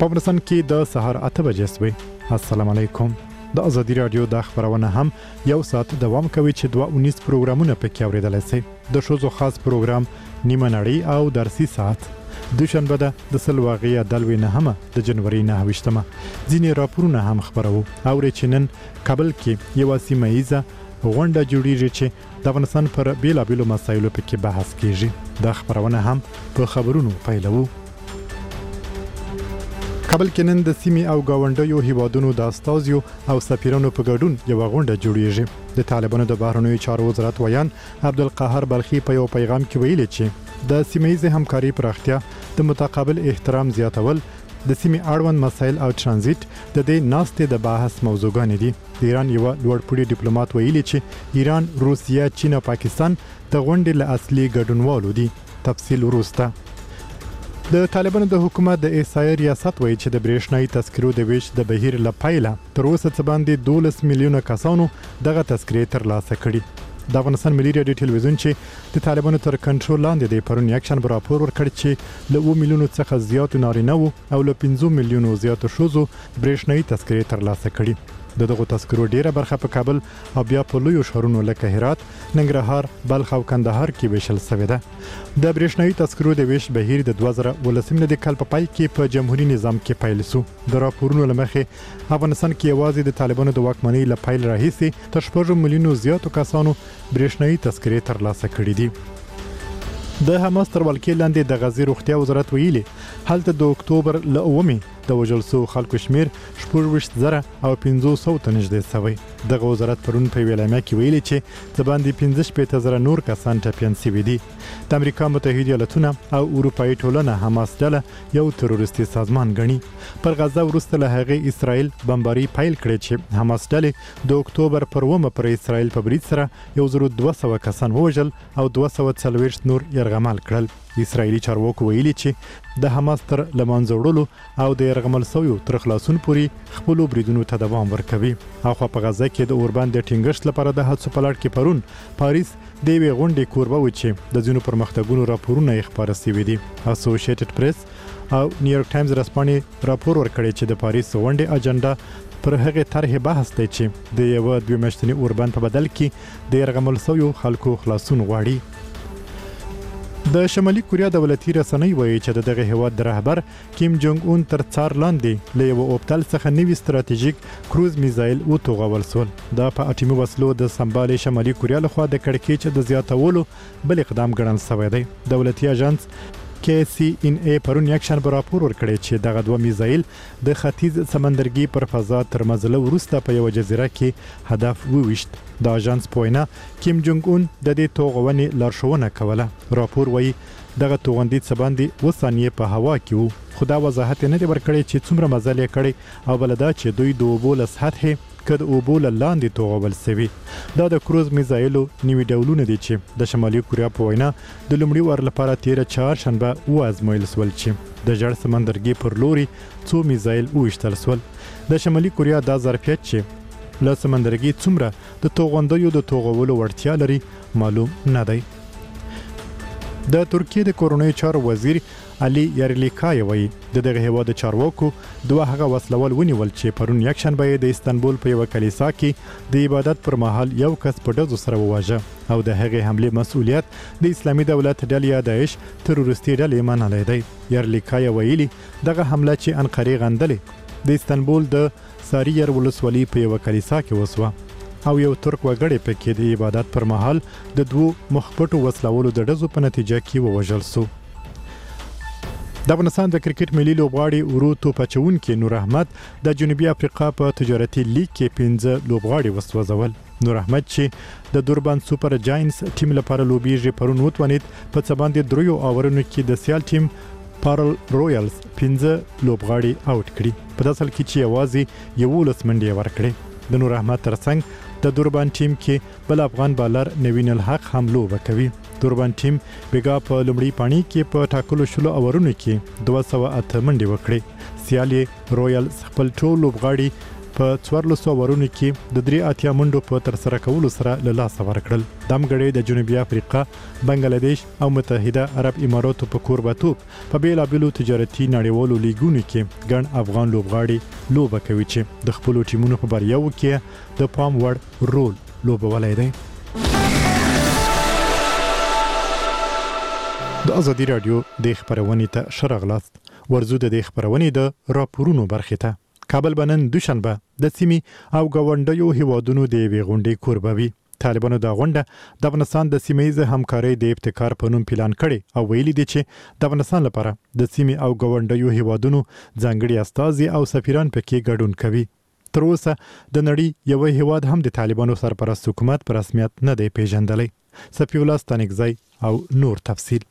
په افغانستان کې د سهار 8 بجې شوي. السلام علیکم. د ازادي رادیو د خبرونه هم یو ساعت دوام کوي چې 219 پروګرامونه پکې اوریدلای شئ. د شوزو خاص پروګرام نیمه نړۍ او درسي ساعت دوشنبه ده د سلواغې دلوي نه هم د جنوري 9 ځینې راپورونه هم خبرو او رچنن کابل کې یو سیمایزه غونډه جوړیږي چې د افغانستان پر بیلابیلو مسایلو پکې بحث کیږي. د خبرونه هم په خبرونو پیلو. کابل کې نن د سیمې او گاونډیو هیوادونو د استازیو او سفیرانو په ګډون یو غونډه جوړیږي. د طالبانو د بهرنیو چارو وزارت ویان عبدالقاهر بلخي په یو پیغام کې ویلي چې د سیمه‌ییزې همکاري پراختیا، د متقابل احترام زیاتول، د سیمې اړوند مسایل او ترانزیت د دې ناستې د بحث موضوعګان دي. د ایران یو لوړپوړي ډیپلوماټ ویلي چې ایران، روسیه، چین او پاکستان د غونډې له اصلي ګډونوالو دي. تفصیل وروسته. د طالبانو د حکومت د احصایې ریاست وایي چې د برېښنايي تذکرو د ویش د بهیر لپاره تر اوسه څه باندې 12 میلیونه کسانو دغه تذکرې ترلاسه کړي. د افغانستان ملي رادیو ټلویزیون چې د طالبانو تر کنټرول لاندې دی پرون یکشن راپور ورکړ چې له 2 میلیونو څخه زیات نارینه او له 15 میلیونو زیات ښځو برېښنايي تذکرې ترلاسه کړي. دغه تذکرو ډیره برخه په کابل او بیا په لویو ښارونو لکه هرات، ننګرهار، بلخ او کندهار کې ویشل شوې ده. د برېښنايي تذکرو د ویش بهیر د 2018 کال په پای کې په جمهوریت نظام کې پیل شو. د راپورونو لمخې افغانستان کې یوازې د طالبانو د واکمنۍ له پیل راهیسې تر 4 میلیونو زیاتو کسانو برېښنايي تذکرې ترلاسه کړي دي. د حماس تر ولکې لاندې د غزې روغتیا وزارت ویلي هلته د اکتوبر له 9 د وژل شوو خلکو شمیر 14,000 او 500 ته نږدې شوی. دغه وزارت پرون په ویلامه کې ویلي چې د باندې 15,000 نور کسان ټپیان شوي دي. د امریکا متحده ایالاتونه او اروپایي ټولنه حماس ډله یو تروریستي سازمان ګڼي. پر غزه وروسته له هغې اسرائیل بمباري پیل کړې چې حماس ډلې د اکتوبر پر 9 پر اسرائیل په برید سره 1200 کسان ووژل او 240 نور یرغمال کړل. اسرائیلي چارواکو ویلي چې د حماس تر لمانځه وړلو او د یرغمل شویو تر خلاصون پورې خپلو بریدونو ته دوام ورکوي. اخوا په غزه کې د اوربند د ټینګښت لپاره د هڅو په لړ کې پرون پاریس د یوې غونډې کوربه و چې د ځینو پرمختګونو راپورونه یې خپاره شوي دي. اسوسییټډ پریس او نیویارک ټایمز رسپانې راپور ورکړی چې د پاریس غونډې اجنډا پر هغې طرحې بحث دی چې د یوه 2 میاشتني اوربند په بدل کې د یرغمل شویو خلکو خلاصون غواړي. د شمالي کوریا دولتي رسنۍ وایي چې دغه هیواد د رهبر کیم جونګ اون تر څار لاندې له یو اوبتل څخه نوي ستراتیژیک کروز میزایل وتوغول شول. دا په اټومي وسلو د سمبالې شمالي کوریا لخوا د کړکېچ د زیاتولو بل اقدام ګڼل شوی دی. دولتي اژانس KCNA پرون یکشن راپور ورکړی چې دغه 2 میزایل د ختیځ سمندرګي پر فضا تر مزله وروسته په یو جزیره کې هدف وویشت. د اژانس پوینا کیم جونګ اون د دې توغونې لارښوونه کوله. راپور وایي دغه توغندي څه باندې 2 ثانیې په هوا کې وو، خو دا وضاحت نه دی ورکړی چې څومره مزل یې کړی او بل دا چې دوی د اوبو له سطحې که د اوبو له لاندې توغول شوي. دا د کروز میزایلو نوي ډولونه دي چې د شمالي کوریا په وینا د لومړي وار لپاره تیره چهارشنبه وازمویل شول چې د ژړ سمندرګي پر لوري څو میزایل وویشتل شول. د شمالي کوریا دا ظرفیت چې له سمندرګي څومره د توغندیو د توغولو وړتیا لري معلوم نه دی. د ترکیې د کورونی چارو وزیر علي یارلیکای وایي دغه هیواد چارواکو دوه هغه وسلوال ونیول چې پرون یکشنبه د استانبول په یو کلیسا کې د عبادت پر مهال یو کس په ډزو سره وواژه او د هغې حملې مسؤلیت د اسلامي دولت ډلې داعش تروریستي ډلې منلی دی. یارلیکای ویلي دغه حمله چې انقرې غندلې د استانبول د ساریر ولسوالۍ په یو کلیسا کې وسوه او یو ترک وګړی پکې د عبادت پر مهال د 2 مخپټو وسلوالو د ډزو په نتیجه کې ووژل شو. د افغانستان د کرکټ ملي لوبغاړي ورو توپچونکي نور احمد د جنوبي افریقا په تجارتي لیګ کې 15 لوبغاړي وسوځول. نور احمد چې د دوربان سوپر جاینټس ټیم لپاره لوبیږي پرون وتوانید په څه باندې 3 اوورونو کې د سیال ټیم پارل رویالز 15 لوبغاړي آوټ کړي. په داسې حال کې چې یوازې 11 منډې ورکړي. د نور احمد ترڅنګ د دوربان ټیم کې بل افغان بالر نوین الحق هم لوبه کوي. دوربان ټیم بیګا په لومړي پاڼي کې په ټاکلو شلو اورونو کې 208 منډې وکړې. سیالي رویالز خپل ټول لوبغاړي په 1400 ورونو کې د 83 منډو په تر سره کولو سره له لاسه ورکړل. دمګړې د جنوبي افریقا، بنگلاديش او متحده عرب اماراتو په کوربتوب په بیلابیلو تجارتي نړیوالو لیګونو کې ګڼ افغان لوبغاړي لوبه کوي چې د خپل ټیمونو په بریاوو کې د پام وړ رول لوبولای دی. د ازادي رادیو د خبرونې ته شرغلاست. ورزو د خبرونې د راپورونو برخه ته. کابل بنن دوشنبه د سیمې او گاونډیو هیوادونو د غونډې کوربوي. طالبانو د غونډه د افغانستان د سیمې همکارۍ د ابتکار په نوم پلان کړي او ویلي دي چې د افغانستان لپاره د سیمې او گاونډیو هیوادونو ځانګړي استازي او سفیران پکې ګډون کوي. تر اوسه د نړۍ یو هیواد هم د طالبانو سرپرست حکومت په رسمیت نه دی پیژندلی. صفی الله ستانکزی او نور تفصیل.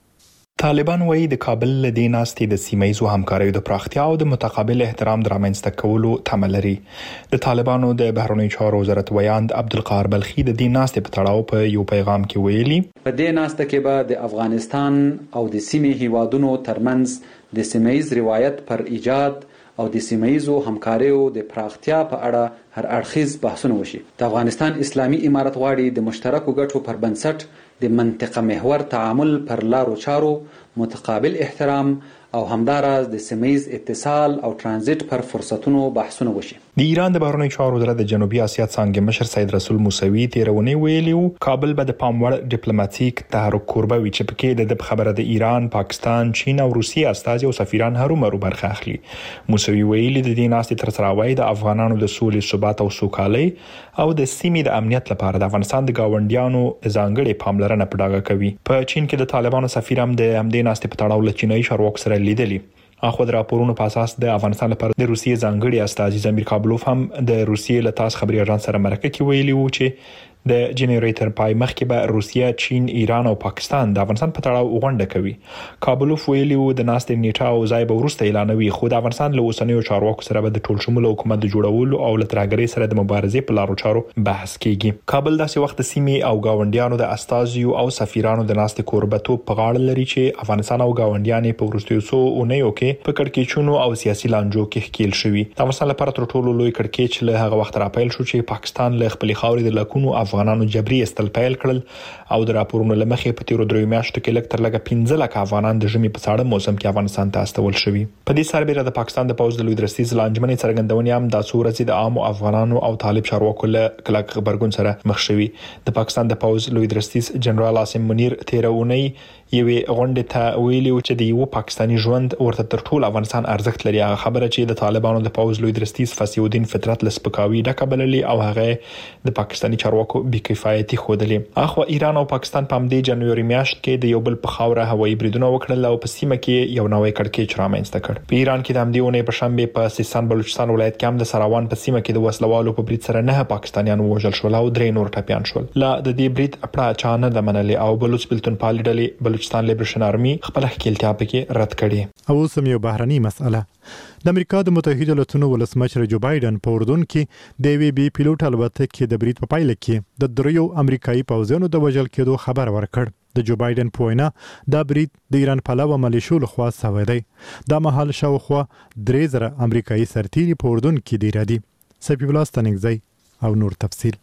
طالبان وایي د کابل له دې ناستې د سیمه‌ییزو همکاریو د پراختیا او د متقابل احترام د رامنځته کولو تمه لري. د طالبانو د بهرنیو چارو وزارت ویاند عبدالقاهر بلخي د دې ناستې په تړاو په یو پیغام کې ویلي په دې ناسته کې به د افغانستان او د سیمې هیوادونو ترمنځ د سیمه‌ییز روایت پر ایجاد او د سیمه‌ییزو همکاریو د پراختیا په اړه هر اړخیز بحثونه وشي. د افغانستان اسلامي امارت غواړي د مشترکو ګټو پر بنسټ د منطقه محور تعامل پر لارو چارو، متقابل احترام او همداراز د سیمه‌ییز اتصال او ترانزیت پر فرصتونو بحثونه وشي. د ایران د بهرنیو چارو وزارت د جنوبي اسیا څانګې مشر سید رسول موسوي تیرونی ویلیو کابل به د پام وړ ډیپلوماټیک تحرک کوربه وي چې پکې د خبره د ایران، پاکستان، چین او روسیې استازي او سفیران هرومرو برخه اخلي. موسوي ویلي د دې ناستې تر سره وای د افغانانو د سولې، ثبات او سوکالۍ او د سیمې د امنیت لپاره د افغانستان د گاونډیانو ځانګړي پاملرنه په ډاګه کوي. په چین کې د طالبانو سفیر هم د همدې ناستې په تړاو له چینایي چارواکو سره لیدلی. اخو د راپورونو په اساس د افغانستان لپاره د روسیې ځانګړي استازي زمیر کابلوف هم د روسیې له تاس خبري اژانس سره مرکه کې ویلي وو چې د جنریټر پای مخکې به روسیه، چین، ایران او پاکستان د افغانستان په تړاو غونډه کوي. کابلوف ویلي وو د ناستې نیټه او ځای به وروسته اعلانوي، خو د افغانستان له اوسنیو چارواکو سره به د ټول شموله حکومت د جوړولو او له ترهګرۍ سره د مبارزې په لارو چارو بحث کیږي. کابل داسې وخت د سیمې او گاونډیانو د استازیو او سفیرانو د ناستې کوربتوب په غاړه لري چې افغانستان او گاونډیان په وروستیو څو اونیو کې په کړکېچونو او سیاسي لانجو کې ښکیل شوي. د افغانستان لپاره تر ټولو لوی کړکېچ له هغه وخت راپیل شو چې پاکستان له خپل خاورې د لکونو افغانانو جبري استل پیل کړل او د راپورونو لمخې په تیرو 3 میاشتو کې لږ تر لږه 15 لک افغانان د ژمي په ساړه موسم کې افغانستان ته استول شوي. په دې سربېره د پاکستان د پوځ د لوی درستیز لانجمنې څرګندونې هم د څو ورځې د عام افغانانو او طالب چارواکو له کلک خبرګون سره مخ شوي. د پاکستان د پوځ لوی درستیز جنرال عاصم منیر تیرونی یوې غونډې ته ویلي و چې د یو پاکستاني ژوند ورته تر ټولو افغانستان ارزښت لري. هغه خبره چې د طالبانو د پوځ لوی درستیز فصیح الدین فطرت لسپکاوي ډکه بللې او هغه د پاکستاني چارواکو بی‌کفایتي ښودلې. اخو ایران او پاکستان په همدې جنوري میاشت کې د یو بل په خاوره هوایي بریدونه وکړل او په سیمه کې یو نوې کړکېچ رامنځته کړ. په ایران کې د همدې اونۍ په شنبه په سیستان بلوچستان ولایت کې هم د سراوان په سیمه کې د وسلوالو په برید سره 9 پاکستانیان وژل شول او 3 نور ټپيان شول. لا د دې برید اپړه چانه د منلې او بلوچ بلتون پالډلې بلوچستان لیبریشن خپل خپلتیا پکې رد کړي. او سم یو بهرني مسأله د امریکا د متحده ایالاتونو ولسمشر جو بایدن په اردن کې د وی بي پیلوټ الوتکې د برید په پایله کې د دریو امریکایي پوځیانو د وژل کېدو خبر ورکړ. د جو بایدن په وینا دا برید د ایران پلوه ملیشو لخوا شوی دی. دا مهال شاوخوا 3000 امریکایي سرتیري په اردن کې دی را دي. صفی الله ستانکزی او نور تفصیل.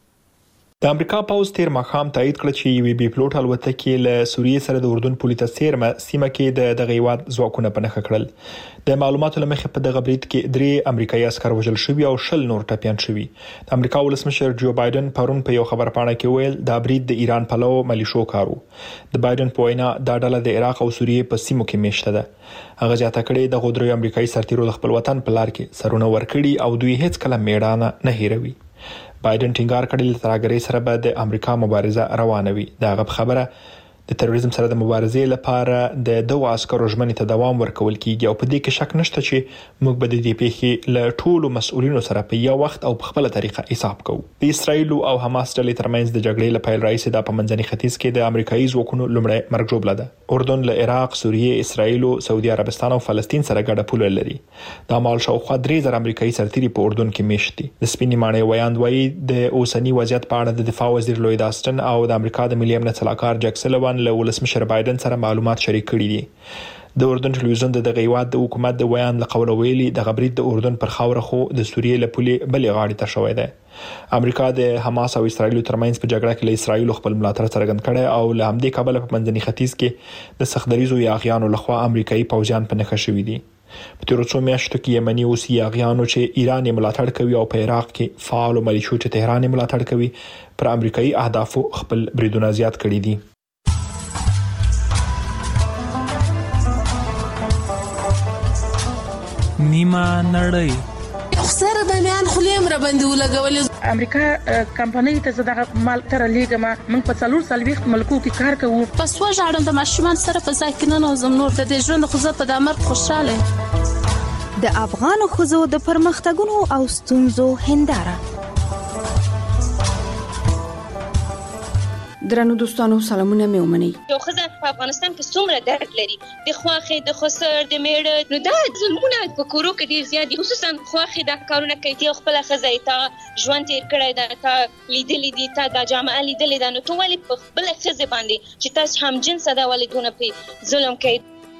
د امریکا پوځ تیر ماښام تایید کړ چې یو بي پلوټ الوتکې له سوریې سره د اردن پولې ته سیمه کې د دغه هیواد ځواکونه په نښه کړل. د معلوماتو له مخې په دغه برید کې 3 امریکایي عسکر وژل شوي او 20 نور ټپيان شوي. د امریکا ولسمشر جو بایدن پرون په یو خبرپاڼه کې ویل دا برید د ایران پلو ملیشو کارو. د بایدن په وینا دا ډله د عراق او سوریې په سیمو کې میشته ده. هغه ځاته کړي د غوډري امریکایي سرتیرو د خپل وطن په لار کې سرونه ورکړي او دوی هیڅ کله میړانه نه هیروي. بایدن ټینګار کړی چې ترهګرۍ سره به د امریکا مبارزه روانه وي. دا خبره د تروریزم سره د مبارزې لپاره د دوه عسکرو ژمنې ته دوام ورکول کیږي او په دې کې شک نشته چې موږ به د دې پیښې له ټولو مسؤلینو سره په یو وخت او په خپل طریقه حساب کوو. د اسرایل او حماس ډلې ترمنځ د جګړې لپاره رئیس د پمنځني ختیځ کې د امریکایي ځواکونو لومړی مرګ جوړه ده. اردن له عراق، سوریې، اسرایل، سعودي عربستان او فلسطین سره ګډه پوله لري. دا مال شاوخوا 3000 امریکایي سرتیري په اردن کې میشت دي. د سپینې ماڼۍ ویاند وایي د اوسنی وضعیت په اړه د دفاع وزیر لوید آستن او د امریکا د ملي امنیت سلاکار جک سلوان طالبان له ولسمشر بایدن سره معلومات شریک کړي دي. د اردن ټلویزیون د هیواد د حکومت د بیان له قوله ویلي د غبرید د اردن پر خاوره خو د سوریې له پولې بلې غاړې ته شوې ده. امریکا د حماس او اسرایل ترمنځ په جګړه کې له اسرایل خپل ملاتړ څرګند کړي او له همدې کابل په منځني ختیځ کې د سختدریزو یاغیانو لخوا امریکایي پوځیان په نښه شوي دي. په تیر څو میاشتو کې یمني اوسي یاغیانو چې ایران یې ملاتړ کوي او په عراق کې فعال ملیشو چې تهران یې ملاتړ کوي پر امریکایي اهدافو خپل بریدونه زیات کړي دي. نیمه نړۍ خسر د میان خلیم را باندې ولګول. امریکا کمپنۍ ته زړه مال تر لیګما موږ په 4 ملکو کې کار کوو. پس وژاړم د ماشومان سره په ځای کې نه نوزم نور د ژوند خو زه په دمر خوشاله. د افغان خزو د پرمختګونو او ستونزو هنداره. درنو دوستانو سلامونه مې ومني. یو خزه په افغانستان کې څومره درد لري د خواخې د خسر د میړه نو دا ظلمونه په کورو کې ډیر زیات دي خصوصا خواخې د کارونه کوي چې خپل خزه ته ژوند تیر کړی دا ته لیدلې دي ته د جامعه لیدلې ده نو ته ولې په خپل خزه باندې چې تاسو هم جنس ده ولې دونه په ظلم کوي.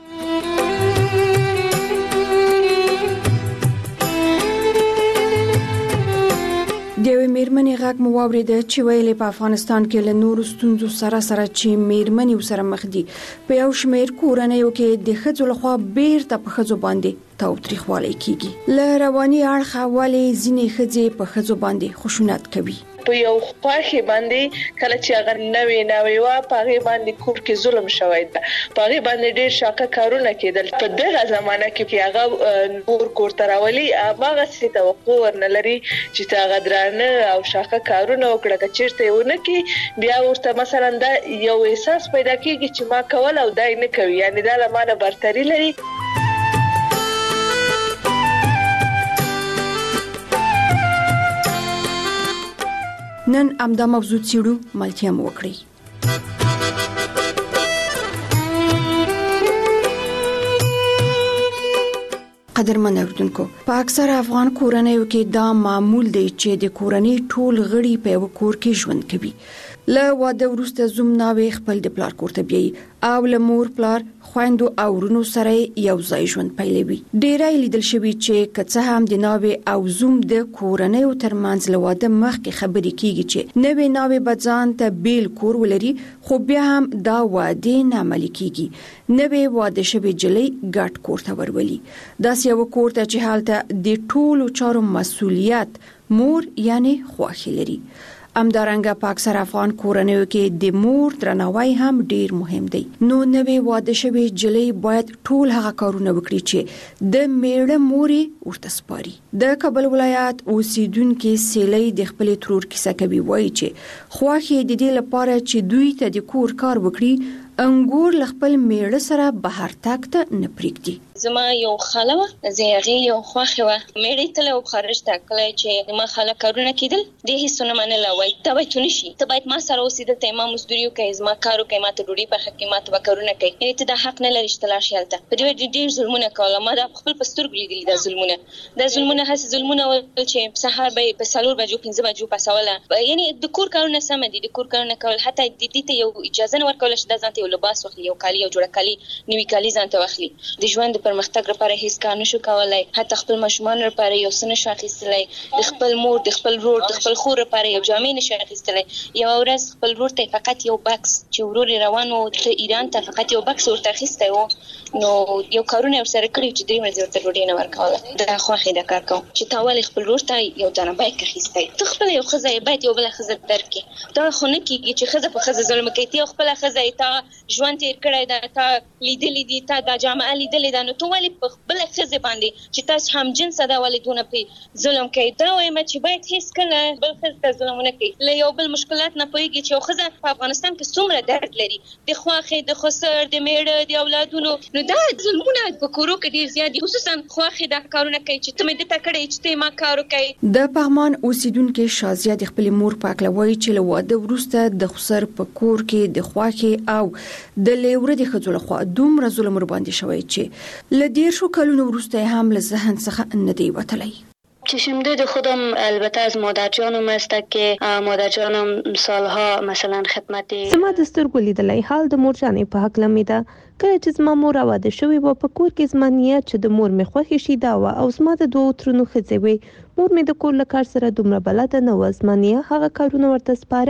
دیوې میرمنې غږ مو واورېده چې ویلې په افغانستان کې له نورو ستونزو سره چې میرمنې وسره مخ دي په یو شمېر کورنیو کې د ښځو لخوا بیرته په ښځو باندې تاوتریخوالی کیږي. له رواني اړخه ولې ځینې ښځې په ښځو باندې خشونت کوي. په یو خواخي باندې کله چې هغه نوې وا پاغي باندې کور کې ظلم شوی ده پاغي باندې ډېر شاکه کارونه کېدل په دغه زمانہ کې هغه نور کور تراولي هغه څه توقع ورنلري چې هغه درانه او شاکه کارونه وکړه چې ونه کې بیا ورته مثلا دا یو احساس پیدا کیږي چې ما کول او دای نه کوي یعنی دا لمانه برتری لري. نن امدا موضوع چیرو ملتیا مو وکړي. قدرمن اوردونکو په اکثر افغان کورنیو کې دا معمول دی چې د کورنۍ ټول غړي په یو کور کې ژوند کوي. له واده وروسته زومناوي خپل د پلار کور ته بیایي او له مور پلار خويندو او ورونو سره یو ځای ژوند پیلوي. ډیرای لیدل شوی چې کڅه هم د ناوي او زوم د کورنۍ ترمنځ له واده مخکې خبرې کیږي چې نوې ناوي بځان ته بیل کور ولري خو بیا هم دا واده نه عملي کیږي. نوې واده شوی جلې ګډ کور ته ورولي داس یو کور ته چې حالت د ټولو چارو مسؤلیت مور یعنی خواخي لري. امدارنګه په اکثر افغان کورنیو کې د مور درناوی هم ډیر مهم دی. نو نوې واده شوی جلې باید ټول هغه کارونه وکړي چې د میړه موري ورته سپاري. د کابل ولایت اوسیدونکو سیلې د خپل ترور کیسه کوي وایي چې خواخي د دې لپاره چې دوی ته د کور کار وکړي انګور خپل میړه سره بهر تک ته نه پریږدي. زما یو خاله و زیغه یو خوخه و میړی تل او خارج ته کله چې ما خاله کارونه کیدل د هیڅونه منله وای ته وای تونشي ته باید ما سره اوسېدل ته ما مزدوریو کوي زما کارو کوي ما ته ډوډۍ په حق کې ما ته کارونه کوي یعنی ته د حق نه لري چې تلاش یالته په دې ډېر ظلمونه کوله ما د خپل پستر لیدل د ظلمونه هڅه ظلمونه چې سحر به په سالور بجو 15 بجو پاسوله یعنی د کور کارونه سم دي د کور کارونه کول حتی د دې ته یو اجازه نه ورکول چې د ځانته یو لباس واخلي یو کالی یو جوړه کالی نوې کالی ځانته واخلي د ژوند پرمختګ لپاره هیڅ کار نشو کولای حتی خپل ماشومان لپاره یو څه نشو اخیستلای د خپل مور د خپل ورور د خپل خور لپاره یو جامې نشو اخیستلای یو ورځ خپل ورور ته فقط یو بکس چې ورور روانو ته ایران ته فقط یو بکس ورته اخیسته و نو یو کارونه ورسره کړی چې درې ورځې ورته ډوډۍ نه ورکوله دا خوخه د کار کوم چې تاول خپل ورور ته یو دانه بایک اخیسته ته خپل یو خزه باید یو بل خزه درکې دا خو نه کیږي چې خزه په خزه ظلم کوي ته خپل خزه ته ژوند تیر کړی دا ته لیدلې دي ته د جامعه لیدلې ده نو ته ولې په خپل خزه باندې چې تاسو هم جنس ده ولې دونه په ظلم کوي دا وایم چې باید هیڅ کله بل خزه ته ظلم نه کوي له یو بل مشکلات نه پويږي چې خزه په افغانستان کې څومره درد لري د خواخې د خسر د میړه د اولادونو نو دا ظلمونه په کورو کې ډیر زیات دي خصوصا خواخې د کارونه کوي چې ته مې د تکړه چې ما کارو کوي. د پغمان اوسیدونکو شازیه د خپل مور پاکلوي چې له واده وروسته د خسر په کور کې د خواخې او د لیوره د خځو لخوا دومره ظلم ور باندې شوی چې ل ډیر شو کلونو وروسته هم له ذهن څخه نه دی وتلی. چشمدید خودم البته از مادر جانم است که مادر جانم سالها مثلا خدمت زما د سترګو لیدلی حال د مور جانې په حق لمیده کله چې زما مور واده شوې و په کور کې زما نیت چې د مور مې خوښې شي دا و او زما د دوه ترونو ښځې وې مور مې د کور له کار سره دومره بلده نه و زما نیه هغه کارونه ورته سپاره